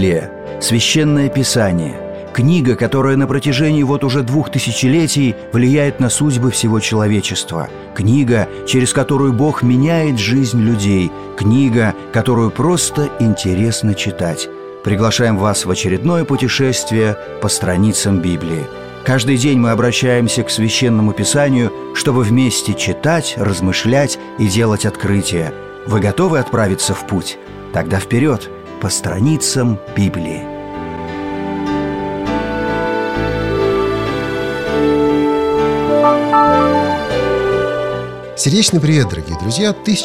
Библия – священное писание, книга, которая на протяжении уже 2000 влияет на судьбы всего человечества, книга, через которую Бог меняет жизнь людей, книга, которую просто интересно читать. Приглашаем вас в очередное путешествие по страницам Библии. Каждый день мы обращаемся к Священному Писанию, чтобы вместе читать, размышлять и делать открытия. Вы готовы отправиться в путь? Тогда вперед, по страницам Библии. Сердечный привет, дорогие друзья!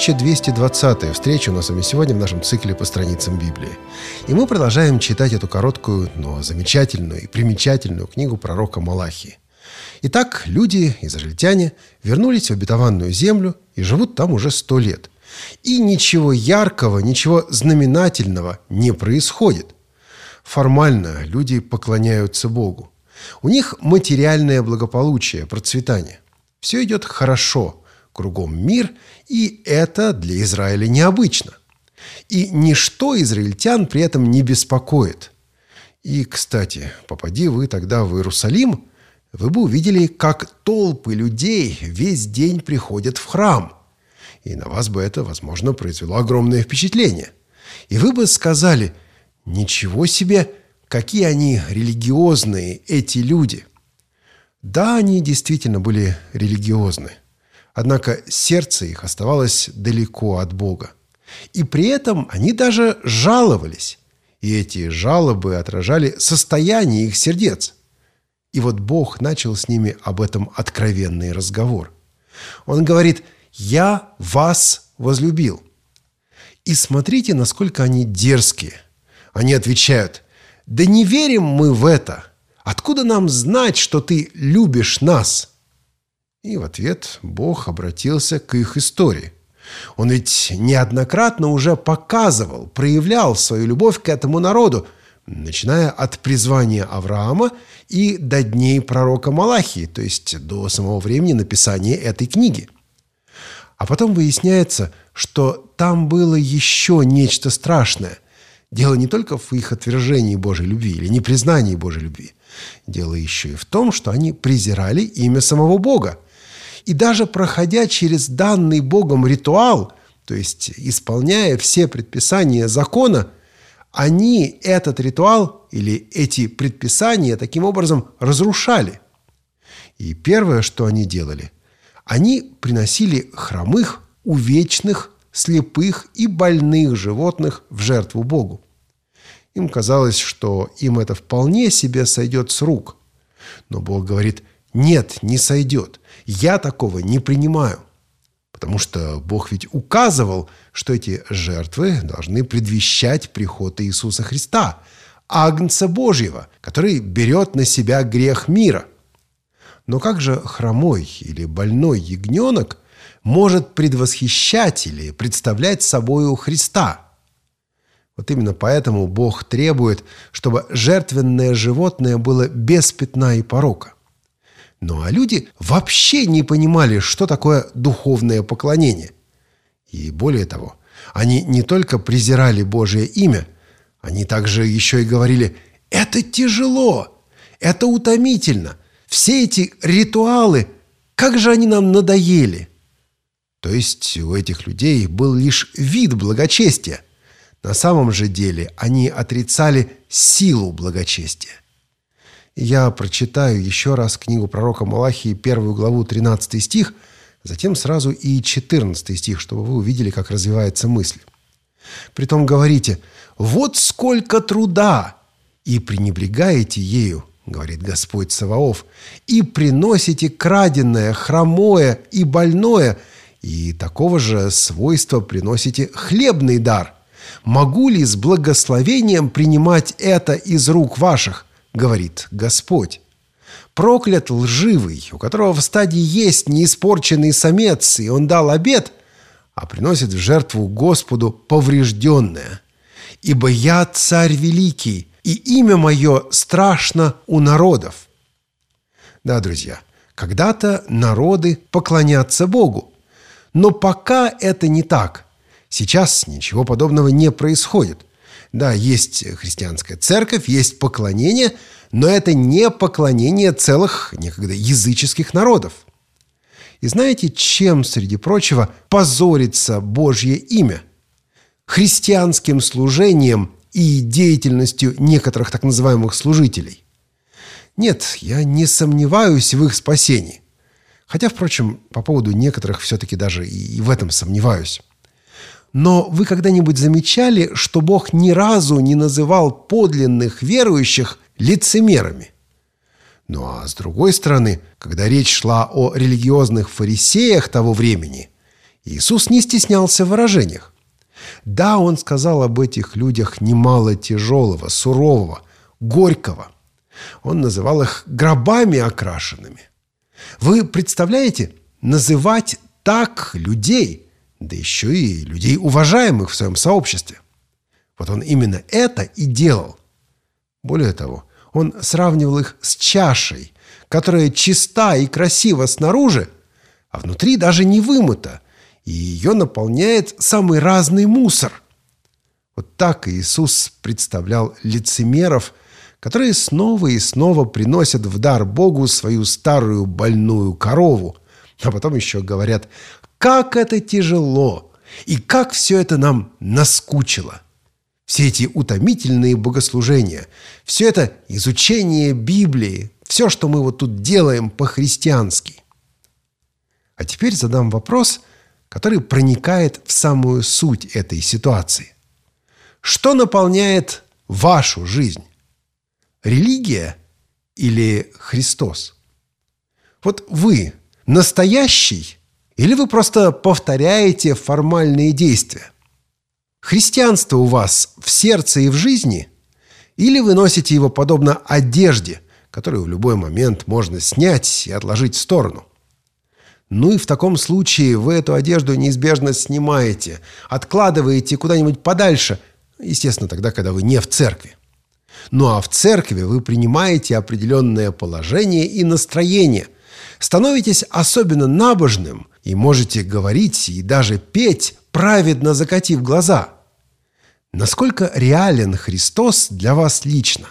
1220-я встреча у нас с вами сегодня в нашем цикле по страницам Библии. И мы продолжаем читать эту короткую, но замечательную и примечательную книгу пророка Малахии. Итак, люди, израильтяне, вернулись в обетованную землю и живут там уже 100 лет. И ничего яркого, ничего знаменательного не происходит. Формально люди поклоняются Богу. У них материальное благополучие, процветание. Все идет хорошо. Кругом мир, и это для Израиля необычно. И ничто израильтян при этом не беспокоит. И, кстати, попади вы тогда в Иерусалим, вы бы увидели, как толпы людей весь день приходят в храм. И на вас бы это, возможно, произвело огромное впечатление. И вы бы сказали: ничего себе, какие они религиозные, эти люди. Да, они действительно были религиозны. Однако сердце их оставалось далеко от Бога. И при этом они даже жаловались. И эти жалобы отражали состояние их сердец. И вот Бог начал с ними об этом откровенный разговор. Он говорит: «Я вас возлюбил». И смотрите, насколько они дерзкие. Они отвечают: «Да не верим мы в это. Откуда нам знать, что ты любишь нас?» И в ответ Бог обратился к их истории. Он ведь неоднократно уже показывал, проявлял свою любовь к этому народу, начиная от призвания Авраама и до дней пророка Малахии, то есть до самого времени написания этой книги. А потом выясняется, что там было еще нечто страшное. Дело не только в их отвержении Божьей любви или непризнании Божьей любви. Дело еще и в том, что они презирали имя самого Бога. И даже проходя через данный Богом ритуал, то есть исполняя все предписания закона, они этот ритуал или эти предписания таким образом разрушали. И первое, что они делали, они приносили хромых, увечных, слепых и больных животных в жертву Богу. Им казалось, что им это вполне себе сойдет с рук. Но Бог говорит: «Нет, не сойдет. Я такого не принимаю». Потому что Бог ведь указывал, что эти жертвы должны предвещать приход Иисуса Христа, Агнца Божьего, который берет на себя грех мира. Но как же хромой или больной ягненок может предвосхищать или представлять собою Христа? Вот именно поэтому Бог требует, чтобы жертвенное животное было без пятна и порока. Ну а люди вообще не понимали, что такое духовное поклонение. И более того, они не только презирали Божие имя, они также еще и говорили: «Это тяжело, это утомительно, все эти ритуалы, как же они нам надоели». То есть у этих людей был лишь вид благочестия. На самом же деле они отрицали силу благочестия. Я прочитаю еще раз книгу пророка Малахии, 1 главу, 13 стих, затем сразу и 14 стих, чтобы вы увидели, как развивается мысль. «Притом говорите: вот сколько труда, и пренебрегаете ею, говорит Господь Саваоф, и приносите краденое, хромое и больное, и такого же свойства приносите хлебный дар. Могу ли с благословением принимать это из рук ваших? Говорит Господь. Проклят лживый, у которого в стаде есть неиспорченный самец, и он дал обет, а приносит в жертву Господу поврежденное. Ибо я царь великий, и имя мое страшно у народов». Да, друзья, когда-то народы поклонятся Богу. Но пока это не так. Сейчас ничего подобного не происходит. Да, есть христианская церковь, есть поклонение, но это не поклонение целых некогда языческих народов. И знаете, чем, среди прочего, позорится Божье имя? Христианским служением и деятельностью некоторых так называемых служителей. Нет, я не сомневаюсь в их спасении. Хотя, впрочем, по поводу некоторых все-таки даже и в этом сомневаюсь. Но вы когда-нибудь замечали, что Бог ни разу не называл подлинных верующих лицемерами? Ну а с другой стороны, когда речь шла о религиозных фарисеях того времени, Иисус не стеснялся в выражениях. Да, Он сказал об этих людях немало тяжелого, сурового, горького. Он называл их гробами окрашенными. Вы представляете, называть так людей, да еще и людей, уважаемых в своем сообществе? Вот Он именно это и делал. Более того, Он сравнивал их с чашей, которая чиста и красива снаружи, а внутри даже не вымыта, и ее наполняет самый разный мусор. Вот так Иисус представлял лицемеров, которые снова и снова приносят в дар Богу свою старую больную корову, а потом еще говорят: «Как это тяжело! И как все это нам наскучило!» Все эти утомительные богослужения, все это изучение Библии, все, что мы вот тут делаем по-христиански. А теперь задам вопрос, который проникает в самую суть этой ситуации. Что наполняет вашу жизнь? Религия или Христос? Вот вы настоящий или вы просто повторяете формальные действия? Христианство у вас в сердце и в жизни? Или вы носите его подобно одежде, которую в любой момент можно снять и отложить в сторону? Ну и в таком случае вы эту одежду неизбежно снимаете, откладываете куда-нибудь подальше, естественно, тогда, когда вы не в церкви. Ну а в церкви вы принимаете определенное положение и настроение, становитесь особенно набожным и можете говорить и даже петь, праведно закатив глаза. Насколько реален Христос для вас лично?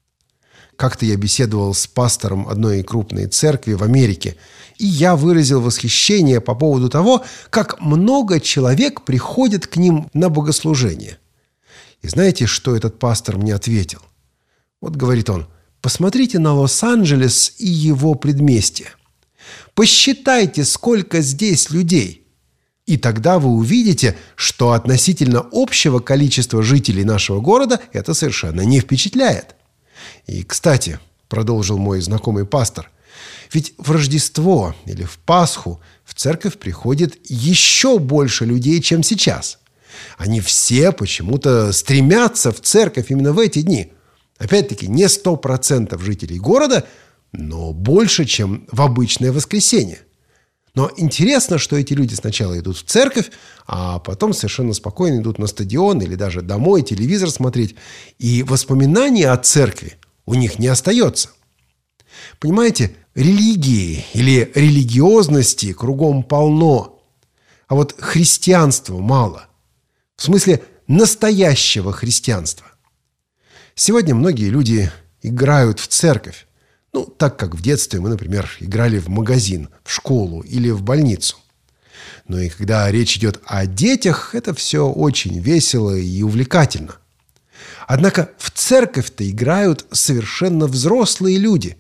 Как-то я беседовал с пастором одной крупной церкви в Америке, и я выразил восхищение по поводу того, как много человек приходит к ним на богослужение. И знаете, что этот пастор мне ответил? Вот говорит он: посмотрите на Лос-Анджелес и его предместье. Посчитайте, сколько здесь людей. И тогда вы увидите, что относительно общего количества жителей нашего города это совершенно не впечатляет. И, кстати, продолжил мой знакомый пастор, ведь в Рождество или в Пасху в церковь приходит еще больше людей, чем сейчас. Они все почему-то стремятся в церковь именно в эти дни. Опять-таки, не 100% жителей города, но больше, чем в обычное воскресенье. Но интересно, что эти люди сначала идут в церковь, а потом совершенно спокойно идут на стадион или даже домой телевизор смотреть. И воспоминания о церкви у них не остается. Понимаете, религии или религиозности кругом полно, а вот христианства мало. В смысле настоящего христианства. Сегодня многие люди играют в церковь. Ну, так как в детстве мы, например, играли в магазин, в школу или в больницу. Но и когда речь идет о детях, это все очень весело и увлекательно. Однако в церковь-то играют совершенно взрослые люди.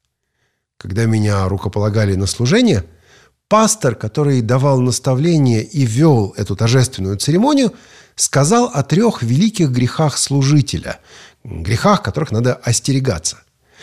Когда меня рукополагали на служение, пастор, который давал наставления и вел эту торжественную церемонию, сказал о 3 великих грехах служителя, грехах, которых надо остерегаться.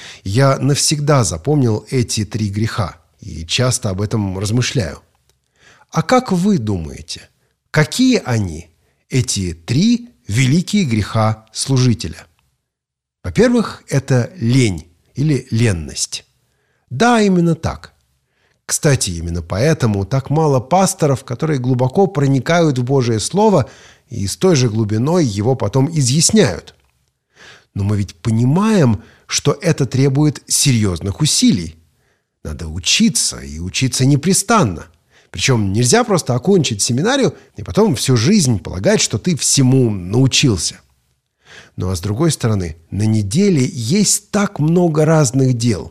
Я навсегда запомнил эти 3 греха и часто об этом размышляю. А как вы думаете, какие они, эти 3 великие греха служителя? Во-первых, это лень или ленность. Да, именно так. Кстати, именно поэтому так мало пасторов, которые глубоко проникают в Божие Слово и с той же глубиной его потом изъясняют. Но мы ведь понимаем, что это требует серьезных усилий. Надо учиться, и учиться непрестанно. Причем нельзя просто окончить семинарию и потом всю жизнь полагать, что ты всему научился. Ну а с другой стороны, на неделе есть так много разных дел.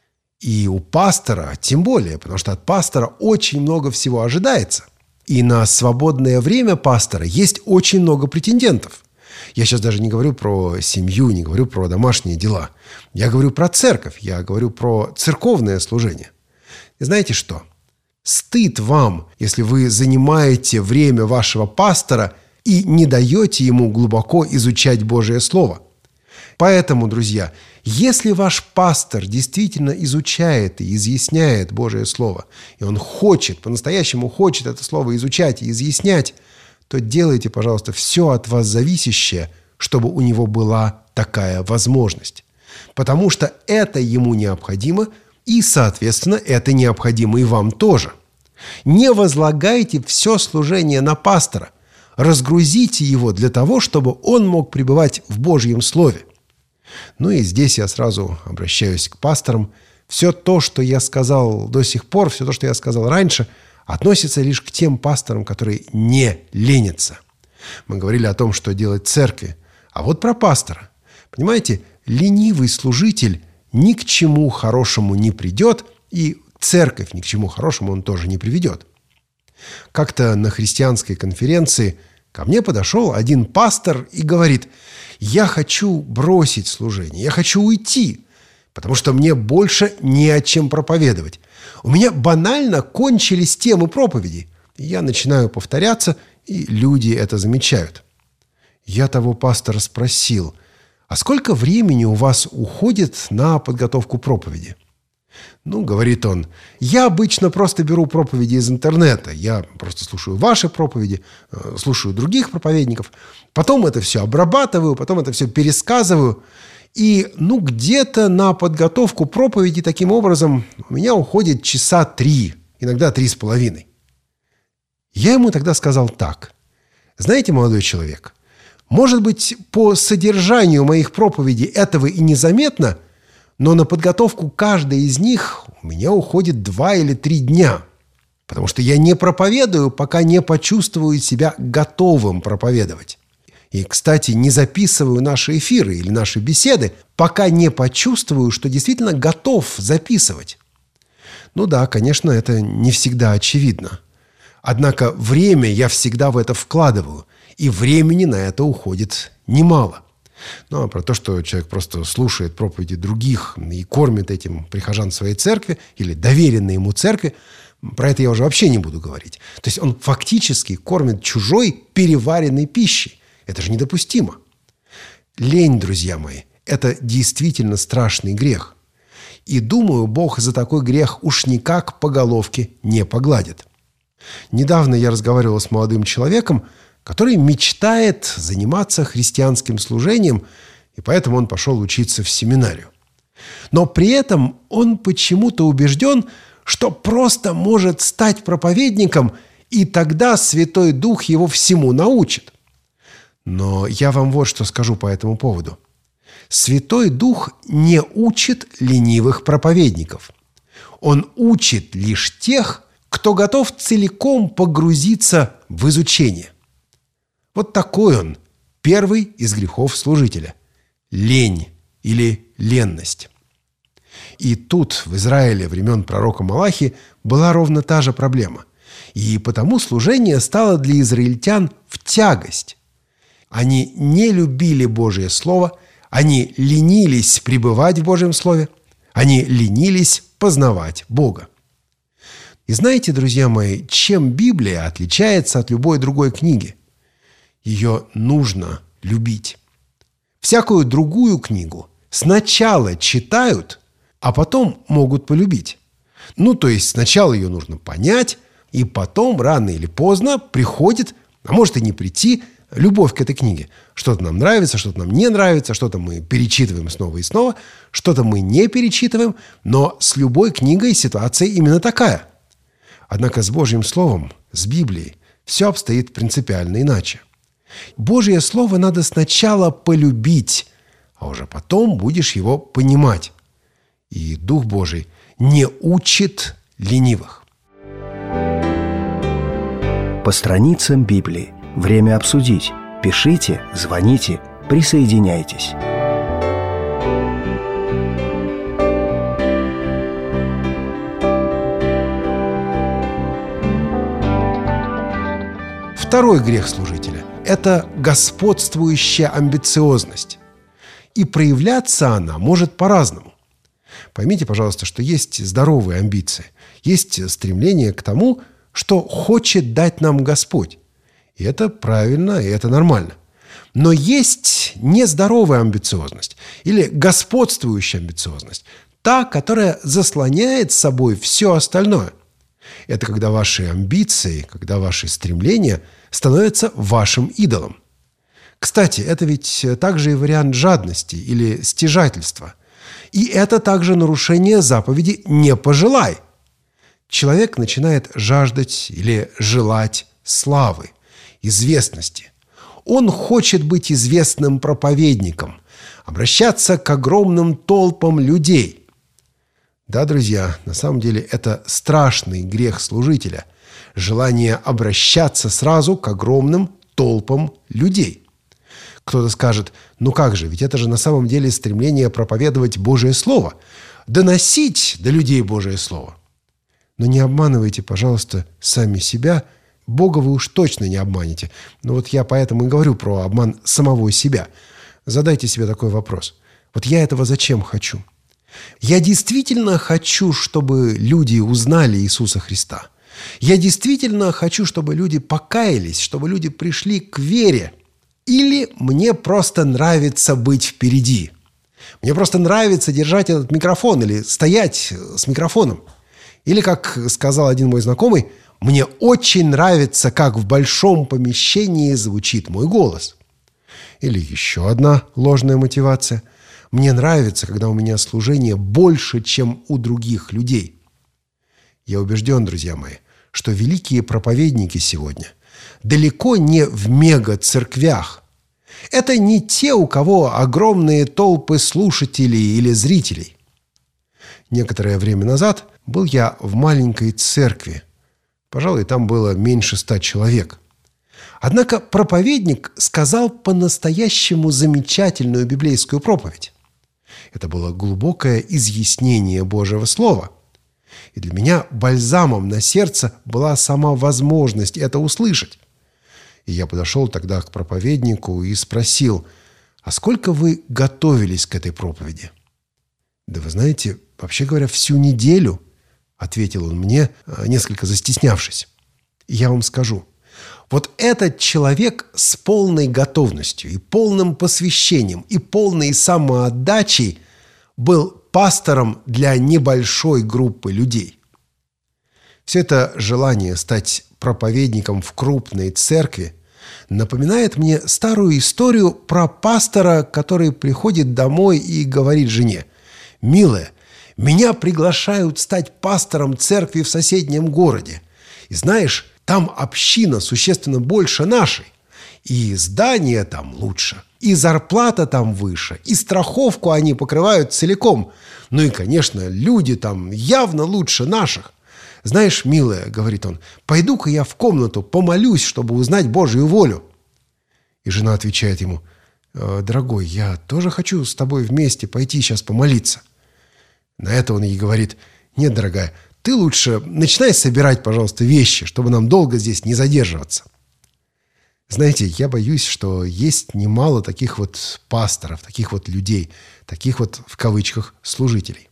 И у пастора тем более, потому что от пастора очень много всего ожидается. И на свободное время пастора есть очень много претендентов. Я сейчас даже не говорю про семью, не говорю про домашние дела. Я говорю про церковь, я говорю про церковное служение. И знаете что? Стыд вам, если вы занимаете время вашего пастора и не даете ему глубоко изучать Божие Слово. Поэтому, друзья, если ваш пастор действительно изучает и изъясняет Божие Слово, и он хочет, по-настоящему хочет это Слово изучать и изъяснять, то делайте, пожалуйста, все от вас зависящее, чтобы у него была такая возможность. Потому что это ему необходимо, и, соответственно, это необходимо и вам тоже. Не возлагайте все служение на пастора. Разгрузите его для того, чтобы он мог пребывать в Божьем Слове. Ну и здесь я сразу обращаюсь к пасторам. Все то, что я сказал до сих пор, все то, что я сказал раньше, относится лишь к тем пасторам, которые не ленятся. Мы говорили о том, что делать церкви. А вот про пастора. Понимаете, ленивый служитель ни к чему хорошему не придет, и церковь ни к чему хорошему он тоже не приведет. Как-то на христианской конференции ко мне подошел один пастор и говорит: «Я хочу бросить служение, я хочу уйти, потому что мне больше не о чем проповедовать. У меня банально кончились темы проповеди». И я начинаю повторяться, и люди это замечают. Я того пастора спросил: «А сколько времени у вас уходит на подготовку проповеди?» «Ну, — говорит он, — я обычно просто беру проповеди из интернета. Я просто слушаю ваши проповеди, слушаю других проповедников. Потом это все обрабатываю, потом это все пересказываю. И, где-то на подготовку проповеди таким образом у меня уходит часа 3, иногда 3,5. Я ему тогда сказал так: «Знаете, молодой человек, может быть, по содержанию моих проповедей этого и незаметно, но на подготовку каждой из них у меня уходит 2 или 3 дня, потому что я не проповедую, пока не почувствую себя готовым проповедовать. И, кстати, не записываю наши эфиры или наши беседы, пока не почувствую, что действительно готов записывать». Ну да, конечно, это не всегда очевидно. Однако время я всегда в это вкладываю, и времени на это уходит немало. Ну, а про то, что человек просто слушает проповеди других и кормит этим прихожан своей церкви или доверенной ему церкви, про это я уже вообще не буду говорить. То есть он фактически кормит чужой переваренной пищей. Это же недопустимо. Лень, друзья мои, это действительно страшный грех. И думаю, Бог за такой грех уж никак по головке не погладит. Недавно я разговаривал с молодым человеком, который мечтает заниматься христианским служением, и поэтому он пошел учиться в семинарию. Но при этом он почему-то убежден, что просто может стать проповедником, и тогда Святой Дух его всему научит. Но я вам вот что скажу по этому поводу. Святой Дух не учит ленивых проповедников. Он учит лишь тех, кто готов целиком погрузиться в изучение. Вот такой он, первый из грехов служителя – лень или ленность. И тут, в Израиле времен пророка Малахи, была ровно та же проблема. И потому служение стало для израильтян в тягость. Они не любили Божие Слово, они ленились пребывать в Божьем Слове, они ленились познавать Бога. И знаете, друзья мои, чем Библия отличается от любой другой книги? Ее нужно любить. Всякую другую книгу сначала читают, а потом могут полюбить. То есть сначала ее нужно понять, и потом, рано или поздно, приходит, а может и не прийти, любовь к этой книге. Что-то нам нравится, что-то нам не нравится, что-то мы перечитываем снова и снова, что-то мы не перечитываем, но с любой книгой ситуация именно такая. Однако с Божьим Словом, с Библией, все обстоит принципиально иначе. Божье Слово надо сначала полюбить, а уже потом будешь его понимать. И Дух Божий не учит ленивых. По страницам Библии. Время обсудить. Пишите, звоните, Присоединяйтесь. Второй грех служителя – это господствующая амбициозность. И проявляться она может по-разному. Поймите, пожалуйста, что есть здоровые амбиции. Есть стремление к тому, что хочет дать нам Господь. И это правильно, и это нормально. Но есть нездоровая амбициозность или господствующая амбициозность. Та, которая заслоняет собой все остальное. Это когда ваши амбиции, когда ваши стремления становятся вашим идолом. Кстати, это ведь также и вариант жадности или стяжательства. И это также нарушение заповеди «не пожелай». Человек начинает жаждать или желать славы, известности. Он хочет быть известным проповедником, обращаться к огромным толпам людей. Да, друзья, на самом деле это страшный грех служителя – желание обращаться сразу к огромным толпам людей. Кто-то скажет: ну как же, ведь это же на самом деле стремление проповедовать Божие Слово, доносить до людей Божие Слово. Но не обманывайте, пожалуйста, сами себя. Бога вы уж точно не обманете. Но вот я поэтому и говорю про обман самого себя. Задайте себе такой вопрос. Вот я этого зачем хочу? Я действительно хочу, чтобы люди узнали Иисуса Христа. Я действительно хочу, чтобы люди покаялись, чтобы люди пришли к вере. Или мне просто нравится быть впереди. Мне просто нравится держать этот микрофон или стоять с микрофоном. Или, как сказал один мой знакомый, мне очень нравится, как в большом помещении звучит мой голос. Или еще одна ложная мотивация. Мне нравится, когда у меня служение больше, чем у других людей. Я убежден, друзья мои, что великие проповедники сегодня далеко не в мега-церквях. Это не те, у кого огромные толпы слушателей или зрителей. Некоторое время назад был я в маленькой церкви. Пожалуй, там было меньше 100 человек. Однако проповедник сказал по-настоящему замечательную библейскую проповедь. Это было глубокое изъяснение Божьего Слова. И для меня бальзамом на сердце была сама возможность это услышать. И я подошел тогда к проповеднику и спросил: а сколько вы готовились к этой проповеди? Да вы знаете, вообще говоря, всю неделю, ответил он мне, несколько застеснявшись. И я вам скажу, вот этот человек с полной готовностью и полным посвящением и полной самоотдачей был пастором для небольшой группы людей. Все это желание стать проповедником в крупной церкви напоминает мне старую историю про пастора, который приходит домой и говорит жене: «Милая, меня приглашают стать пастором церкви в соседнем городе. И знаешь, там община существенно больше нашей. И здание там лучше, и зарплата там выше, и страховку они покрывают целиком. Ну и, конечно, люди там явно лучше наших. Знаешь, милая, — говорит он, — пойду-ка я в комнату помолюсь, чтобы узнать Божью волю». И жена отвечает ему: «Дорогой, я тоже хочу с тобой вместе пойти сейчас помолиться». На это он ей говорит: «Нет, дорогая, ты лучше начинай собирать, пожалуйста, вещи, чтобы нам долго здесь не задерживаться». Знаете, я боюсь, что есть немало таких вот пасторов, таких вот людей, таких вот, в кавычках, служителей.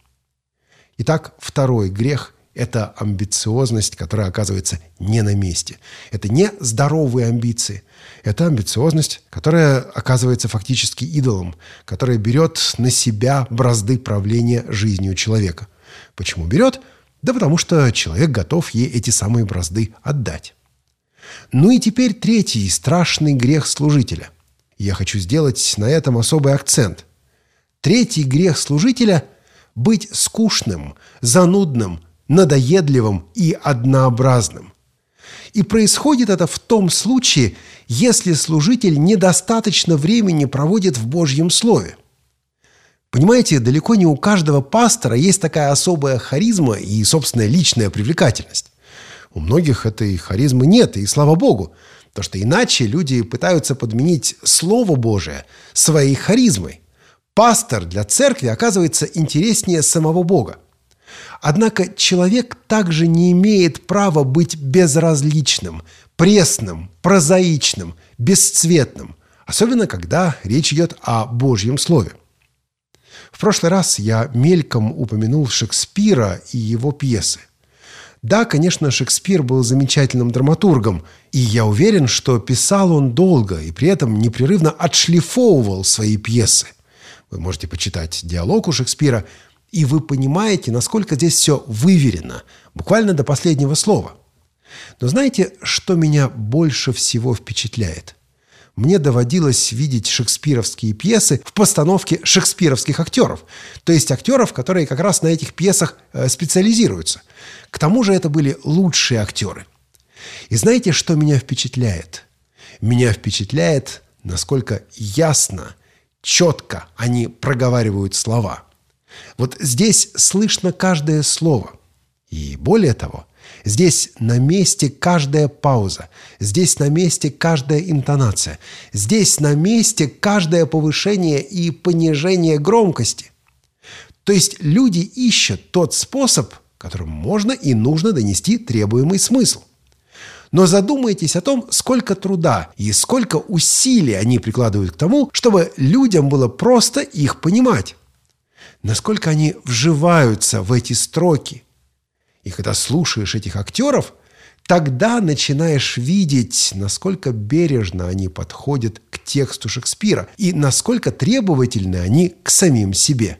Итак, второй грех – это амбициозность, которая оказывается не на месте. Это не здоровые амбиции. Это амбициозность, которая оказывается фактически идолом, которая берет на себя бразды правления жизнью человека. Почему берет? Да потому что человек готов ей эти самые бразды отдать. Ну и теперь третий страшный грех служителя. Я хочу сделать на этом особый акцент. Третий грех служителя – быть скучным, занудным, надоедливым и однообразным. И происходит это в том случае, если служитель недостаточно времени проводит в Божьем Слове. Понимаете, далеко не у каждого пастора есть такая особая харизма и собственная личная привлекательность. У многих этой харизмы нет, и слава Богу. Потому что иначе люди пытаются подменить Слово Божие своей харизмой. Пастор для церкви оказывается интереснее самого Бога. Однако человек также не имеет права быть безразличным, пресным, прозаичным, бесцветным, особенно когда речь идет о Божьем Слове. В прошлый раз я мельком упомянул Шекспира и его пьесы. Да, конечно, Шекспир был замечательным драматургом, и я уверен, что писал он долго и при этом непрерывно отшлифовывал свои пьесы. Вы можете почитать диалог у Шекспира, и вы понимаете, насколько здесь все выверено, буквально до последнего слова. Но знаете, что меня больше всего впечатляет? Мне доводилось видеть шекспировские пьесы в постановке шекспировских актеров, то есть актеров, которые как раз на этих пьесах специализируются. К тому же это были лучшие актеры. И знаете, что меня впечатляет? Меня впечатляет, насколько ясно, четко они проговаривают слова. Вот здесь слышно каждое слово. И более того, здесь на месте каждая пауза, здесь на месте каждая интонация, здесь на месте каждое повышение и понижение громкости. То есть люди ищут тот способ, которым можно и нужно донести требуемый смысл. Но задумайтесь о том, сколько труда и сколько усилий они прикладывают к тому, чтобы людям было просто их понимать. Насколько они вживаются в эти строки. И когда слушаешь этих актеров, тогда начинаешь видеть, насколько бережно они подходят к тексту Шекспира и насколько требовательны они к самим себе.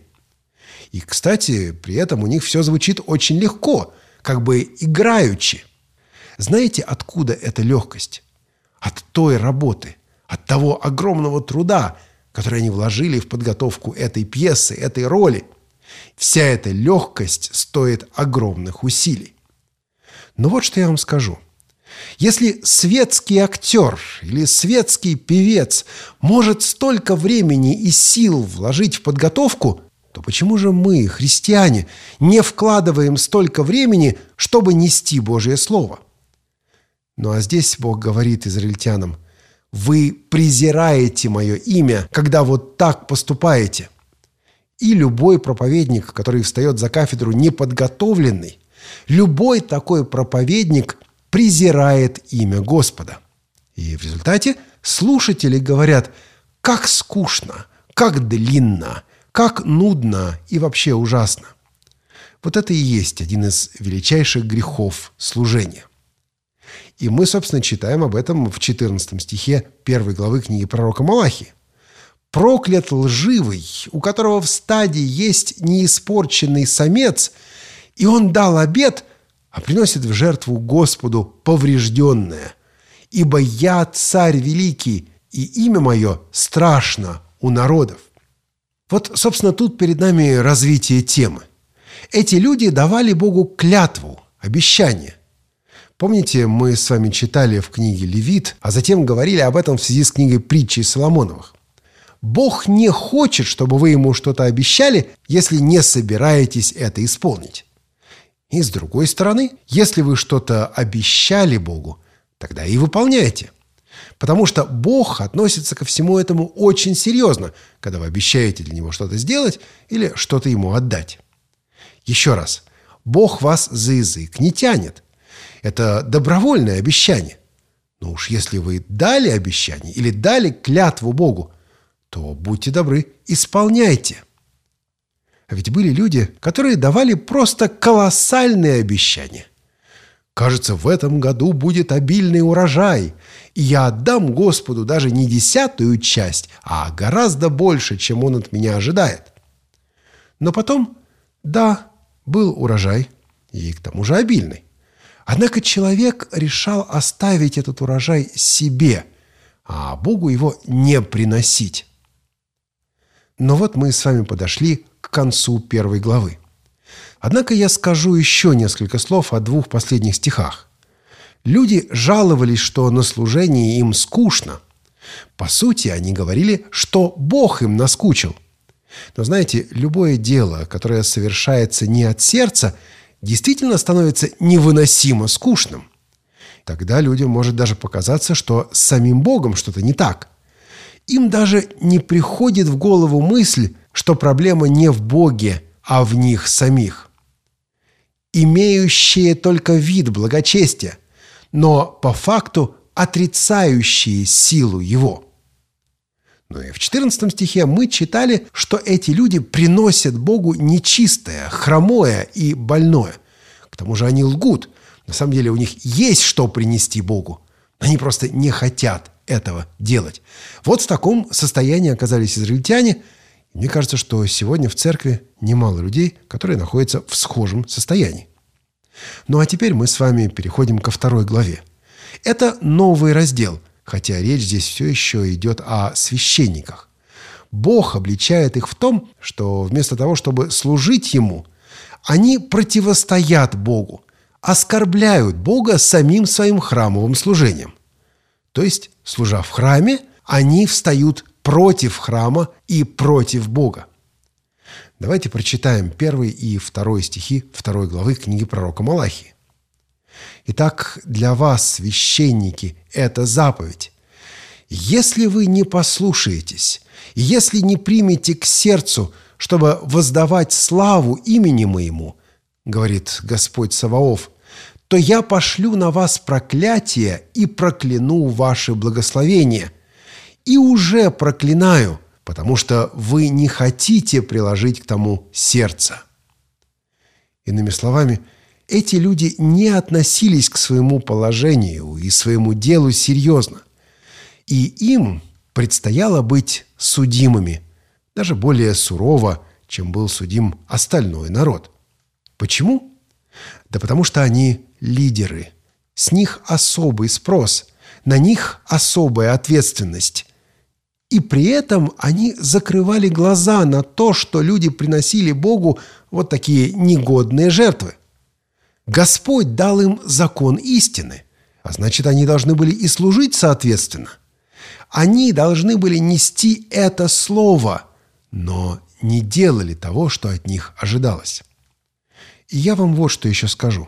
И, кстати, при этом у них все звучит очень легко, как бы играючи. Знаете, откуда эта легкость? От той работы, от того огромного труда, который они вложили в подготовку этой пьесы, этой роли. Вся эта легкость стоит огромных усилий. Но вот что я вам скажу. Если светский актер или светский певец может столько времени и сил вложить в подготовку, то почему же мы, христиане, не вкладываем столько времени, чтобы нести Божье Слово? Ну а здесь Бог говорит израильтянам: «Вы презираете мое имя, когда вот так поступаете». И любой проповедник, который встает за кафедру неподготовленный, любой такой проповедник презирает имя Господа. И в результате слушатели говорят: как скучно, как длинно, как нудно и вообще ужасно. Вот это и есть один из величайших грехов служения. И мы, собственно, читаем об этом в 14 стихе 1 главы книги пророка Малахии. «Проклят лживый, у которого в стаде есть неиспорченный самец, и он дал обет, а приносит в жертву Господу поврежденное. Ибо я царь великий, и имя мое страшно у народов». Вот, собственно, тут перед нами развитие темы. Эти люди давали Богу клятву, обещание. Помните, мы с вами читали в книге «Левит», а затем говорили об этом в связи с книгой «Притчи Соломоновых». Бог не хочет, чтобы вы ему что-то обещали, если не собираетесь это исполнить. И с другой стороны, если вы что-то обещали Богу, тогда и выполняйте. Потому что Бог относится ко всему этому очень серьезно, когда вы обещаете для Него что-то сделать или что-то Ему отдать. Еще раз, Бог вас за язык не тянет. Это добровольное обещание. Но уж если вы дали обещание или дали клятву Богу, то будьте добры, исполняйте. А ведь были люди, которые давали просто колоссальные обещания. Кажется, в этом году будет обильный урожай, и я отдам Господу даже не 10-ю часть, а гораздо больше, чем Он от меня ожидает. Но потом, да, был урожай, и к тому же обильный. Однако человек решал оставить этот урожай себе, а Богу его не приносить. Но вот мы с вами подошли к концу 1 главы. Однако я скажу еще несколько слов о 2 последних стихах. Люди жаловались, что на служении им скучно. По сути, они говорили, что Бог им наскучил. Но знаете, любое дело, которое совершается не от сердца, действительно становится невыносимо скучным. Тогда людям может даже показаться, что с самим Богом что-то не так. Им даже не приходит в голову мысль, что проблема не в Боге, а в них самих. Имеющие только вид благочестия, но по факту отрицающие силу его. Ну и в 14 стихе мы читали, что эти люди приносят Богу нечистое, хромое и больное. К тому же они лгут. На самом деле у них есть что принести Богу. Они просто не хотят этого делать. Вот в таком состоянии оказались израильтяне. И мне кажется, что сегодня в церкви немало людей, которые находятся в схожем состоянии. Ну а теперь мы с вами переходим ко 2 главе. Это новый раздел, хотя речь здесь все еще идет о священниках. Бог обличает их в том, что вместо того, чтобы служить Ему, они противостоят Богу, оскорбляют Бога самим своим храмовым служением. То есть, служа в храме, они встают против храма и против Бога. Давайте прочитаем 1 и 2 стихи 2 главы книги пророка Малахии. «Итак, для вас, священники, это заповедь. Если вы не послушаетесь, если не примете к сердцу, чтобы воздавать славу имени моему, говорит Господь Саваоф, то я пошлю на вас проклятие и прокляну ваше благословение. И уже проклинаю, потому что вы не хотите приложить к тому сердце». Иными словами, эти люди не относились к своему положению и своему делу серьезно. И им предстояло быть судимыми, даже более сурово, чем был судим остальной народ. Почему? Да потому что они лидеры. С них особый спрос, на них особая ответственность. И при этом они закрывали глаза на то, что люди приносили Богу вот такие негодные жертвы. Господь дал им закон истины, а значит, они должны были и служить соответственно. Они должны были нести это слово, но не делали того, что от них ожидалось. И я вам вот что еще скажу.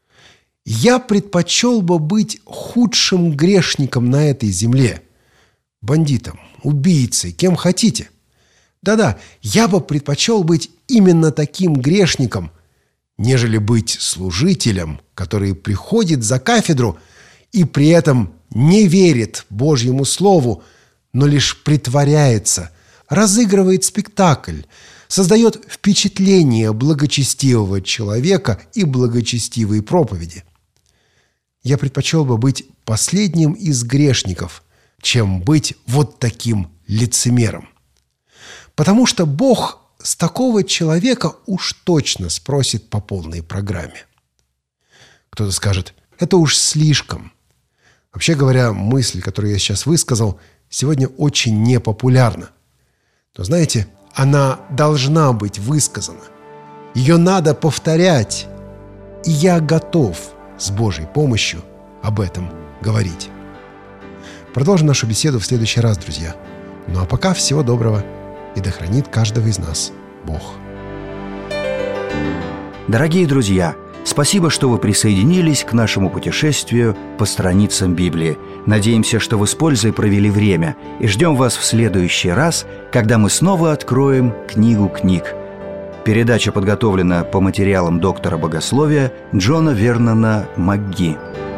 Я предпочел бы быть худшим грешником на этой земле, бандитом, убийцей, кем хотите. Да-да, я бы предпочел быть именно таким грешником, нежели быть служителем, который приходит за кафедру и при этом не верит Божьему Слову, но лишь притворяется, разыгрывает спектакль, создает впечатление благочестивого человека и благочестивой проповеди. Я предпочел бы быть последним из грешников, чем быть вот таким лицемером. Потому что Бог с такого человека уж точно спросит по полной программе. Кто-то скажет, это уж слишком. Вообще говоря, мысль, которую я сейчас высказал, сегодня очень непопулярна. Но знаете, она должна быть высказана. Ее надо повторять. И я готов с Божьей помощью об этом говорить. Продолжим нашу беседу в следующий раз, друзья. Ну а пока всего доброго. И да хранит каждого из нас Бог. Дорогие друзья, спасибо, что вы присоединились к нашему путешествию по страницам Библии. Надеемся, что вы с пользой провели время, и ждем вас в следующий раз, когда мы снова откроем книгу книг. Передача подготовлена по материалам доктора богословия Джона Вернона МакГи.